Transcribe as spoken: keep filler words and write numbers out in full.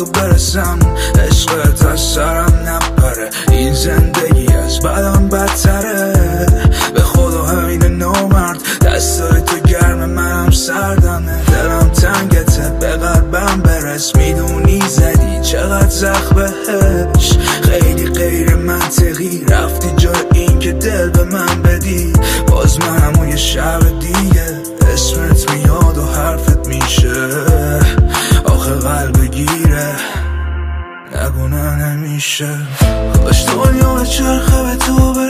خوب برسم عشقت از سرم نپره این زندگی از بدم بدتره به خدا همین نامرد دستای تو گرم منم سردمه دلم تنگته به قلبم برس میدونی زدی چقدر زخم بهش خیلی غیر منطقی رفتی جای این که دل به من بدی باز منم و یه شب دیگه اسمت میاد و حرفت میشه آخه قلب گیره نگونه نمیشه کاش دنیا به چرخه به تو بره